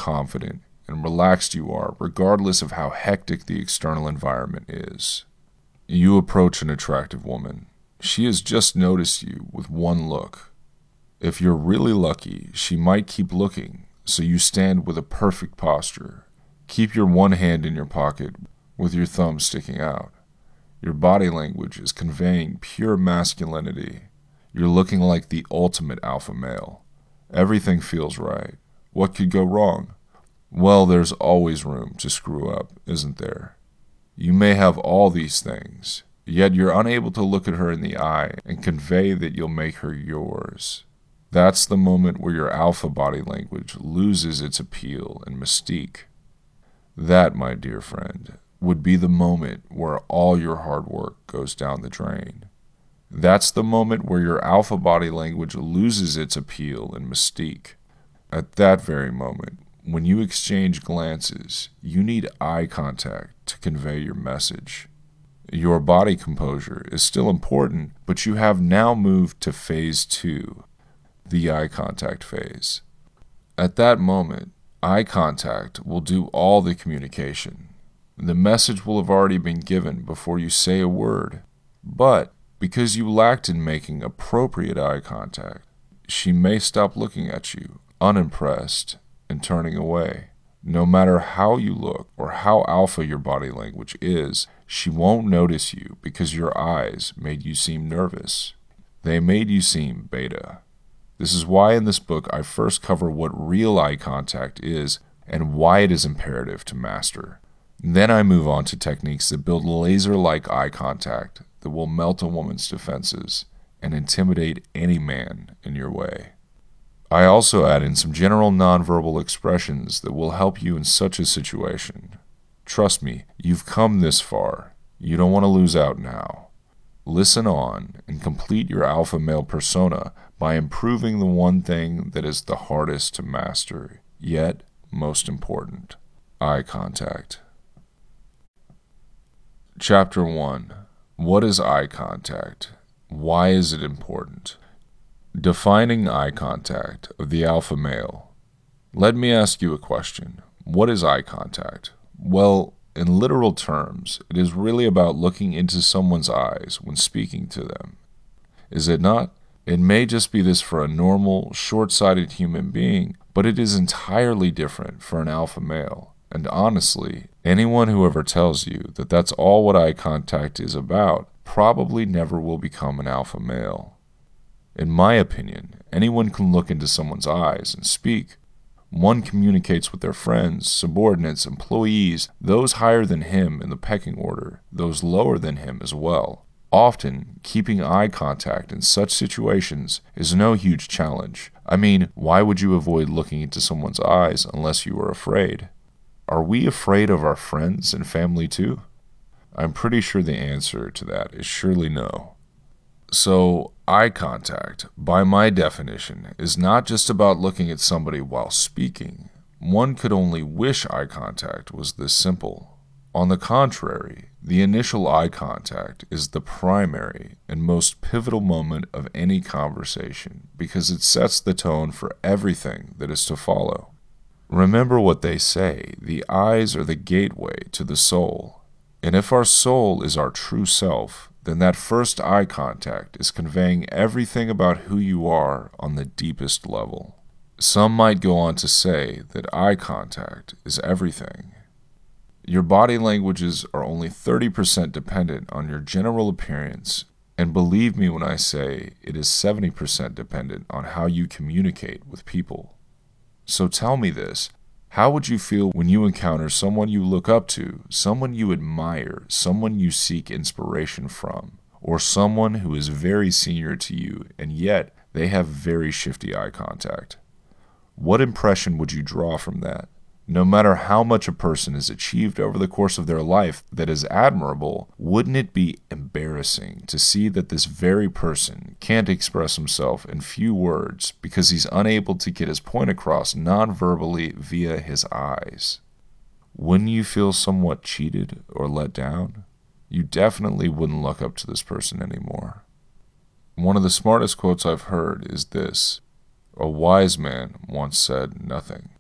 confident and relaxed you are, regardless of how hectic the external environment is. You approach an attractive woman. She has just noticed you with one look. If you're really lucky, she might keep looking, so you stand with a perfect posture. Keep your one hand in your pocket with your thumb sticking out. Your body language is conveying pure masculinity. You're looking like the ultimate alpha male. Everything feels right. What could go wrong? Well, there's always room to screw up, isn't there? You may have all these things, yet you're unable to look at her in the eye and convey that you'll make her yours. That's the moment where your alpha body language loses its appeal and mystique. That, my dear friend, would be the moment where all your hard work goes down the drain. That's the moment where your alpha body language loses its appeal and mystique. At that very moment, when you exchange glances, you need eye contact to convey your message. Your body composure is still important, but you have now moved to phase 2, the eye contact phase. At that moment, eye contact will do all the communication. The message will have already been given before you say a word, but because you lacked in making appropriate eye contact, she may stop looking at you, unimpressed, and turning away. No matter how you look or how alpha your body language is, she won't notice you because your eyes made you seem nervous. They made you seem beta. This is why in this book I first cover what real eye contact is and why it is imperative to master. Then I move on to techniques that build laser-like eye contact that will melt a woman's defenses and intimidate any man in your way. I also add in some general nonverbal expressions that will help you in such a situation. Trust me, you've come this far. You don't want to lose out now. Listen on and complete your alpha male persona by improving the one thing that is the hardest to master, yet most important: eye contact. Chapter 1. What is eye contact? Why is it important? Defining eye contact of the alpha male. Let me ask you a question. What is eye contact? Well, in literal terms, it is really about looking into someone's eyes when speaking to them. Is it not? It may just be this for a normal, short-sighted human being, but it is entirely different for an alpha male. And honestly, anyone who ever tells you that that's all what eye contact is about probably never will become an alpha male. In my opinion, anyone can look into someone's eyes and speak. One communicates with their friends, subordinates, employees, those higher than him in the pecking order, those lower than him as well. Often, keeping eye contact in such situations is no huge challenge. I mean, why would you avoid looking into someone's eyes unless you are afraid? Are we afraid of our friends and family too? I'm pretty sure the answer to that is surely no. So, eye contact, by my definition, is not just about looking at somebody while speaking. One could only wish eye contact was this simple. On the contrary, the initial eye contact is the primary and most pivotal moment of any conversation because it sets the tone for everything that is to follow. Remember what they say, the eyes are the gateway to the soul. And if our soul is our true self, then that first eye contact is conveying everything about who you are on the deepest level. Some might go on to say that eye contact is everything. Your body languages are only 30% dependent on your general appearance, and believe me when I say it is 70% dependent on how you communicate with people. So tell me this. How would you feel when you encounter someone you look up to, someone you admire, someone you seek inspiration from, or someone who is very senior to you, and yet they have very shifty eye contact? What impression would you draw from that? No matter how much a person has achieved over the course of their life that is admirable, wouldn't it be embarrassing to see that this very person can't express himself in few words because he's unable to get his point across non-verbally via his eyes? Wouldn't you feel somewhat cheated or let down? You definitely wouldn't look up to this person anymore. One of the smartest quotes I've heard is this: "A wise man once said nothing."